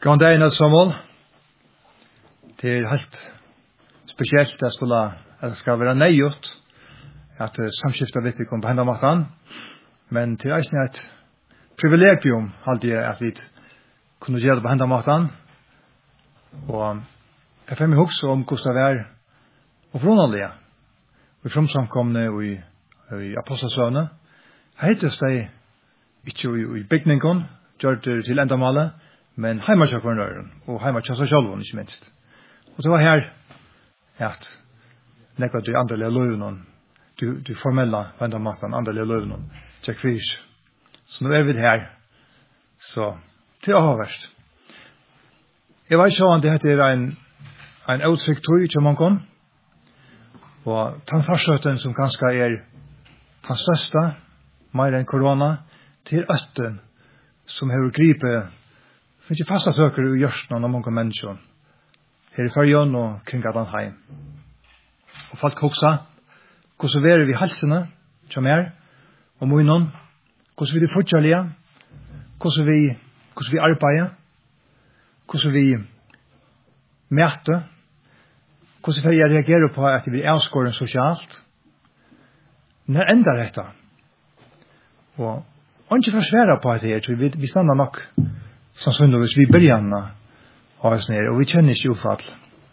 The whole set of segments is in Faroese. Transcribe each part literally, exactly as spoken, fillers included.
God dag, alle sammen. Det er helt spesielt at jeg skulle, at det skal være nøygjort at samskiftet vet ikke om på hendene maten, men til reisen er et privilegium alltid at vi kunne gjøre det på hendene maten, og jeg får meg huske om hvordan det er og forunderlige. Vi fremsamkomne i, i Apostelsøvne, heites det ikke i, i bygningen, gjør det til endamålet, men heimatjakvarnøren og heimatjakvarnøren ikke minst. Og det var her at nekva de andre løvene, de, de formelle vendamatene, andre løvene, Jack Fish. Så nå er vi her. Så til å ha verst. Jeg var ikke om det heter en, en utsikt tog til mange, og den forsøten som kanskje er den største, mer enn korona, til øtten som har gripet finns ju fasta saker i hjärtan av många människor. Här i färjan och kring alla heim. Och folk också, hur så är vi halsarna, som är, och munnen, hur så vi det fortsättliga, hur så vi, hur så vi arbetar, hur så vi mäter, hur så vi reagerar på att det blir avskåren socialt. När ändrar detta? Och inte försvära på att det är, vi, vi stannar nog sannsynligvis vi börjar av oss ner, og vi kjenner ikke ufall.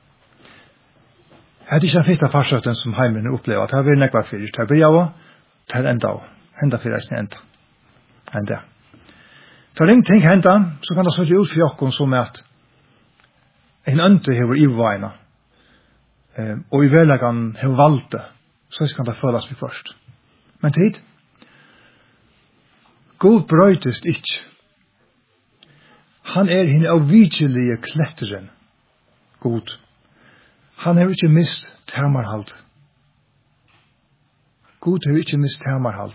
Det er ikke den første farsøten som heimene opplever, det har vært nekvar fyrir, det har börjat av, det har enda av, enda fyrir eisen enda. Enda. Det har ingenting henda, så kan det så ut for jokken som at en ønte hever ivvajna, og i velleggen hever valgte, så kan det føles vi først. Men tid, god brøytest ikke. Han er henne avvidgelige kletteren, god. Han har ikke mist termarhald. God har ikke mist termarhald.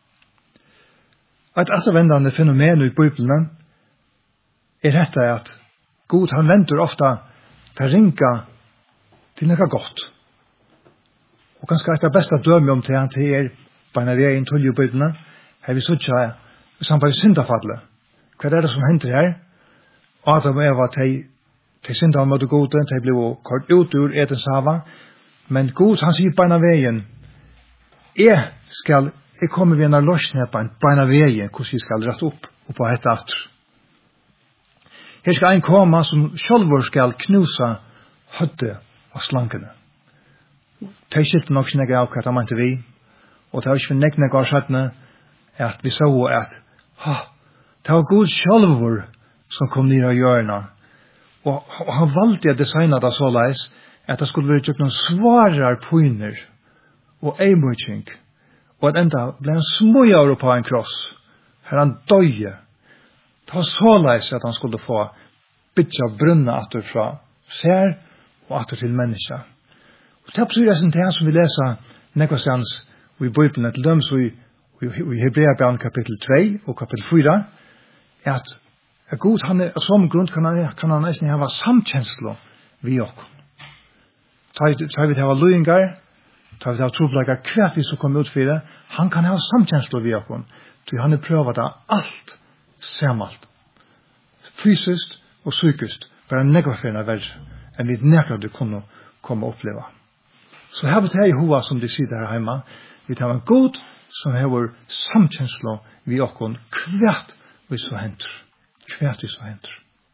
Et ettervendende fenomen i Bibelen er dette at god han venter ofte til ringa til noe godt. Og ganske et av beste døme om til han til er beina vi er i en tull i Bibelen, her vi sutja i samband syndafallet. Hva er det som henter her? Adam og Eva, de, de synda mot gode, de ble kort ut ur Edens hava, men god, han sier beina veien, jeg skal, jeg kommer ved en løsning beina veien, hvordan jeg skal rette opp, og på et atter. Her skal en komme som sjølvor skal knusa hødde av slankene. De skilte nok ikke av hva de mente vi, og det var ikke for nekne av skjøttene, at vi så at, ha, det var god sjølvor som kom ned av hjørna. Og, og han valgte å designe det så leis at det skulle være gjort noen svarere poiner og eimøyking. Og at enda ble han smøyere på en kross. Her han døye. Det var så leis at han skulle få bytja brunna atter fra ser og atter til menneska. Og det betyr jeg det som vi leser nekvastans i Bibelen til dem så i, i, i Hebreabran kapittel to og kapittel fire at Ja, god, han er, av som grunn kan han, kan han nesten ha samkjenslo vi okkur. Ta vi til å ha løyengar, ta vi til å ha troblegar hver vi som kommer ut for det, han kan ha samkjenslo vi okkur. Han er prøvat av alt samalt. Fysisk og psykisk, bare negvaferna verre, enn vi nekra du kunne komme og oppleva. Så her vi til Jehova som de sier her hjemme, vi tar en god som har samkjenslo vi okkur hvert vi så henter. Kvært så henter.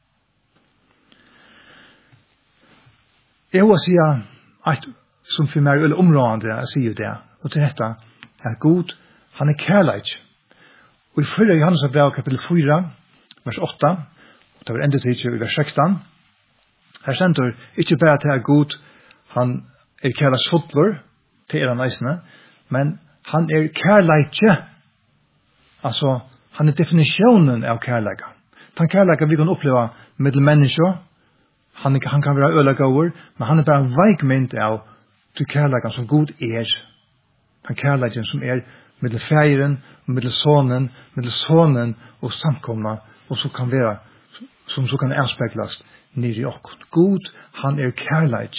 Jeg vil si at som for meg er områdende, jeg sier det, og til dette er god, han er kærleik. Og i første Johannes brev kapittel fire, vers åtte, og det var enda til i vers seksten, her sender ikke bare til at god, han er kærleiksfotler, til er han eisene, men han er kærleikje. Altså, han er definisjonen av kærleika. Han kærleika vi kan oppleva med mennesker. Han, han kan være ølegåer, men han er bare en veikmynd av til kærleikan som god er. Han kærleikan som er med feiren, med sonen, med sonen og samkomna, og så kan være, som så kan avspeklas nere i okkur. God, han er kærleik.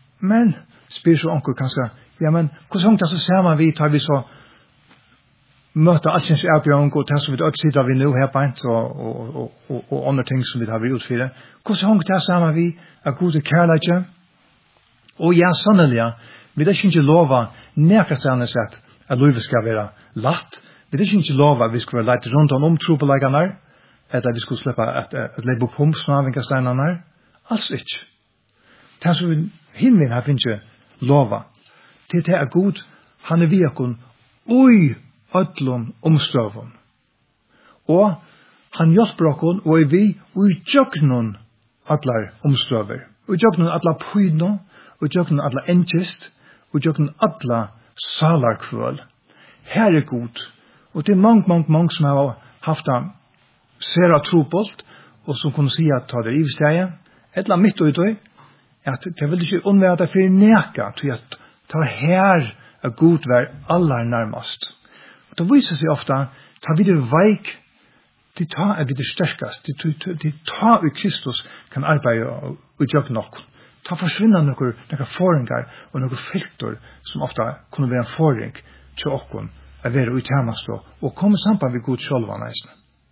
Men, spyr så onkur kanskje, ja, men hvordan det så ser man vi, tar vi så möta allsins erbjørn og det som vi har sitter vi nu her beint og, og, og, og, og andre ting som vi har vært utfyrir. Hvordan hong det sammen vi er gode kærleitje? Og ja, sannelig, vi er ikke lova nekastane sett at livet skal være latt. Vi er ikke lova at vi skal være leit rundt om omtropelegene, eller vi skulle slippe at, at lebe opp homsnavinkasteinene. Alls ikke. Det som vi himmelen har finnes lova. Det er god, han er vi akkur ui ödlun omstøvun. Og han hjelper okkur og er vi ui tjøknun allar omstøver. Ui tjøknun allar pyno, ui tjøknun allar enkist, ui tjøknun allar salarkvøl. Her er god. Og det er mange, mange, mange som har haft det sera trobolt, og som kunne si at ta det i stedet, etla mitt og utøy, at det vil ikke unnvære det for neka, til at ta her er god vær allar nærmast. Og det viser seg ofta, ta vi det veik, de ta er vi det sterkast, de ta i Kristus kan arbeide og gjøre nok. Ta forsvinna noen, noen foringar og noen filter som ofta kunne være en foring til okkon, å være ut hjemmast og komme sammen med god sjølva næsne.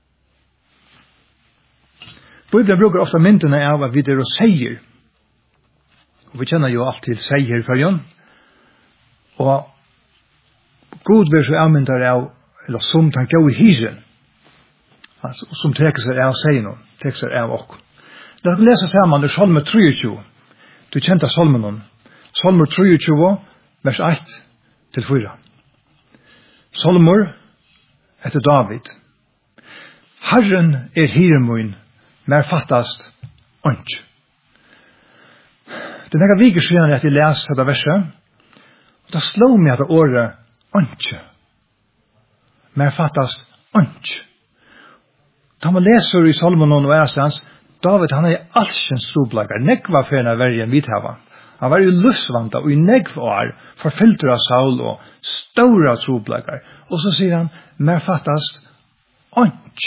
Bibelen bruker ofta myndene av at vi det og seier. Og vi kjenner jo alltid seier i førjon. Og god vil så avmyndar av, eller som han gå i hyren. Altså, som trekker seg av seier noen, trekker seg av okkur. La oss lese sammen i Salme tjuetre. Du kjente Salmen noen. Salme tjuetre, vers ett til fire. Salmer etter David. Herren er hyren min, mer fattast ånd. Det er nekka viker siden at jeg leser dette verset, og da slår meg at året ånd. Mer fattast ånd. Da man leser i Salmen og Æstens, David han er i allsens troblager, nekva ferna vergen vidhava. Han var i lusvanta og i negv år, forfilter av Saul og stora troblager. Og så sier han, mer fattast ånd.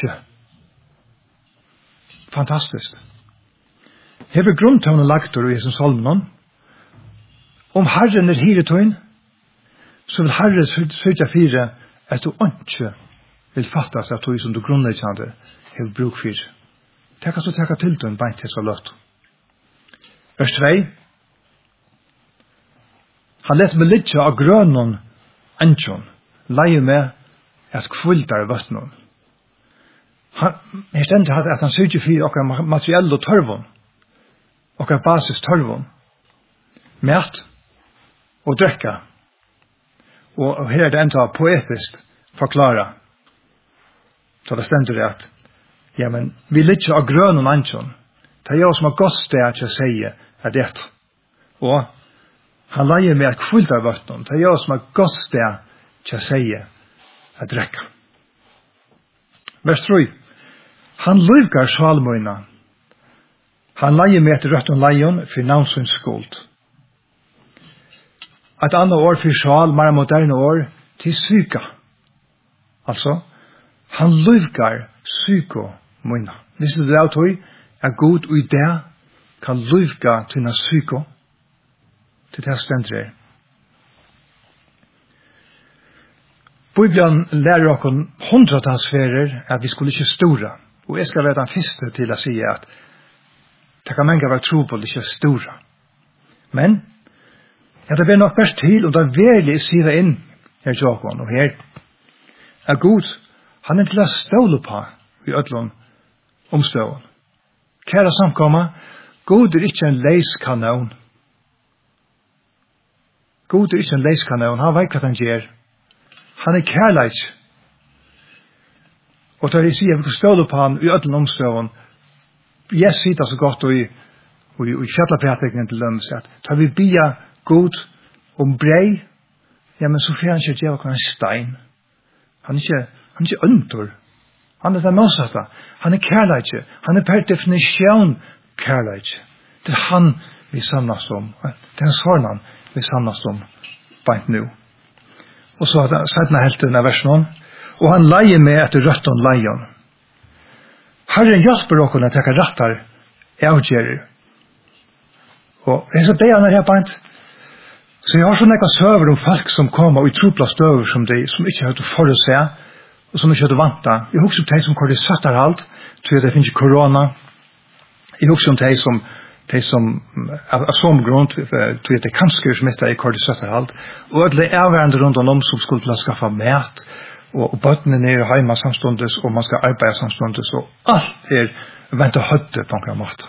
Fantastisk. Hever grunntøvne lagt i som Salmen. Om Herren er hiretøyn, så vil Herren sørge fire at du ikke vil fattast at du som du grunnleggende hever bruk for. Tekka så tekka til den beint til så løtt. Vers to. Han let meg litt av grønnen ansjon, leie med at kvultar vøtnen. Her stender at han sørger for okkar materiell og tørvun, okkar basis tørvun, mat og drekka. Og her er det enda poetisk forklara. Så det stender det at ja, men vi litt av grønnen ansjon. Det er jo som har gått det at jeg sier at dette. Og han leier med at kvultar vøtnen. Det er jo som har gått det at jeg sier at drekka. Vers tre. Han løyvgar salmøyna. Han leier med et røtten leion for navnsens skuld. Et annet år for sal, mer moderne år, til syka. Altså, han løyvgar syko møyna. Hvis det er tog, er god og i det kan løyvga til syko til det stendt her. Bibelen lærer oss hundretalsferer at vi skulle ikke stora. Og jeg skal være den første til å si at det kan mange være tro på det ikke stora. Men ja, det blir nok best til om det virkelig sier inn her Jakob og her er god. Han er til å ståle på i ødlån omstøvn. Kære samkomma, god er ikke en leiskanon. God er ikke en leiskanon. Han vet hva han gjør. Han er kærleik. Og da jeg sier at vi kan ståle på han i ødlån omstøvn, jeg sier det så godt og i, og i, og i fjallapratikningen til lønnes at da vi bia god om brei, ja, men så får han ikke gjøre en stein. Han er ikke, han er ikke øntor. Han er det motsatte. Han er kærleik. Han er per definisjon kærleik. Det er han vi samlas om. Det er sånn vi samlas om beint nu. Og så har sett meg helt denne versen. Og han leier med etter røtten leion. Herren hjelper dere til å ta rettar avgjerer. Og det er så det han er her beint. Så jeg har sånne ekka søver om folk som kommer og i tropla støver som de, som ikke har hørt å forutse, og som ikke hadde vant det. Jeg husker om de som kom til søtterhalt, tror jeg det finnes korona. Jeg husker om de som, de som av, av som grunn, tror jeg det er kanskje som etter jeg kom til søtterhalt, og det er avhørende rundt om som skulle til å skaffe mat, og, og bøttene er hjemme samståndes, og man skal arbeide samståndes, og alt er vent og høtte på en måte.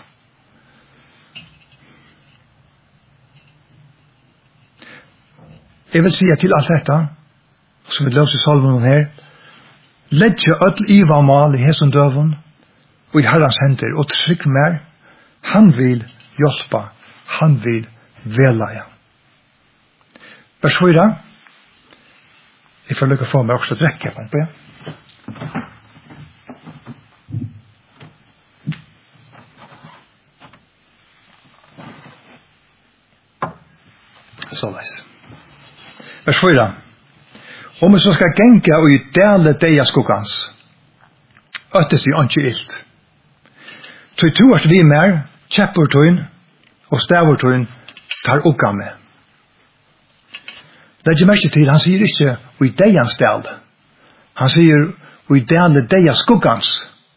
Jeg vil si til alt dette, som vi løser i salmen her, ledger ødel iva og mal i hesen døven, og i herrens hender, og trygg mer, han vil hjelpe, han vil velleie. Vers fire, jeg får lykke få meg også å drekke på det. Så leis. Vers fire. Om vi så skal genga og i dele deia skuggans, øttes vi ikke ilt. Tøy to at vi mer, kjeppurtøyn og stavurtøyn tar ukka med. Det er ikke mest til, han sier ikke og i deians del. Han sier og i dele deia skuggans.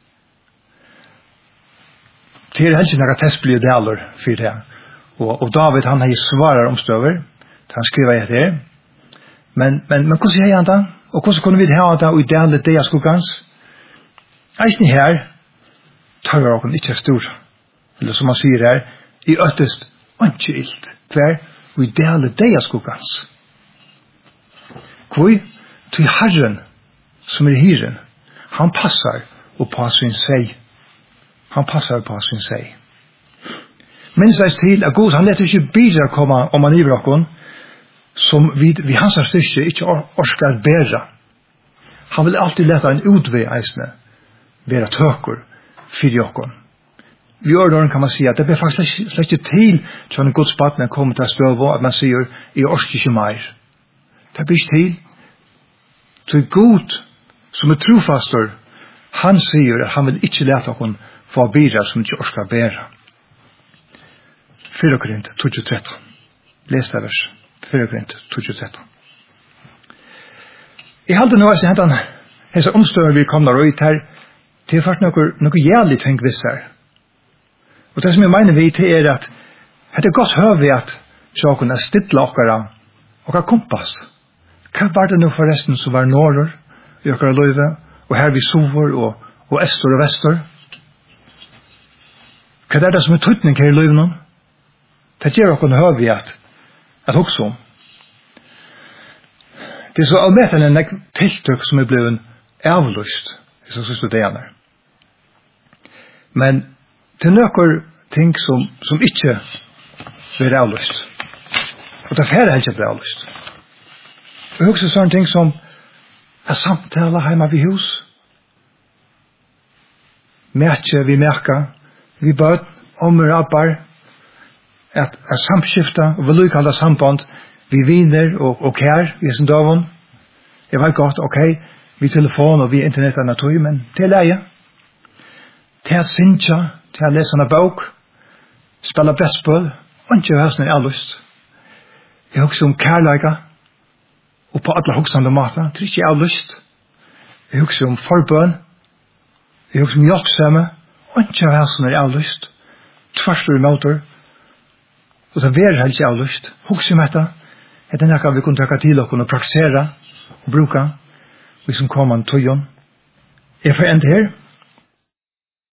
Det er helst noen testblige deler for det. Og, og David han har svarer omstøver, han skriver etter det. Men, men, men hvordan gjør han det? Og hvordan kunne vi ha det og i dele deia skuggans? Eisen her tar vi åkken ikke stor. Eller som han sier her, i øttest ikke ilt. Hver og i dele deia skuggans. Hvor? Til Herren, som er Herren, han passar og på sin seg. Han passar på sin seg. Minns deg til at God, han leter ikke bidra komme om han iver åkken, som vi, vi hans styrke ikke or orskar bæra. Han vil alltid leta en utvei eisne, være tøker, fyrir åkken. Vi ørdåren kan man si at det blir faktisk slett ikke til til en Guds barn kommer til støv og at man sier, jeg orsker ikke mer. Det blir ikke til. Til Gud, som er trofastor, han sier at han vil ikke leta åkken få bidra som ikke orskar bæra. Fyra Korint, tolv tretton. Les det vers. Fyra Korint, tolv tretton. Jeg halte nå at han hese omstøver vi kommer ut her til er først noe, noe jævlig tenk viss her. Og det som jeg mener vi til er at det er godt høy at sjåken er stidla okkara okkara kompass. Hva var det nå forresten som var norrer i okkara løyve og her vi sover og, og øster og vester? Hva er det som er tøytning her i løyve nå? Det gjør okkara høy at at hoksa om. Det er så allmeten en tiltøk som er blevet avlyst i så siste degene. Men det er noen ting som, som ikke blir avlyst. Og det er færre helst blir avlyst. Og også sånne ting som er samtale hjemme ved hus. Mætje vi merker, vi bød, ommer abbar, at er samskifta og vil ukalda samband vi viner og, og kær i sin døven. Jeg vet godt, ok, vi telefon og vi internet er natur, men til leie. Til å synja, til å lese en bok, spela brettspøl, og ikke høysen er allust. Jeg husker om kærleika, og på alle hoksande måter, det er ikke allust. Jeg husker om forbøn, jeg husker om hjelpsømme, og ikke høysen er allust. Tvarstur i motor, og det er helst avlyst. Husk om dette. Det er noe vi kunne takke til oss og praksere og bruke. Vi som kommer til tøyen. Jeg får enda her.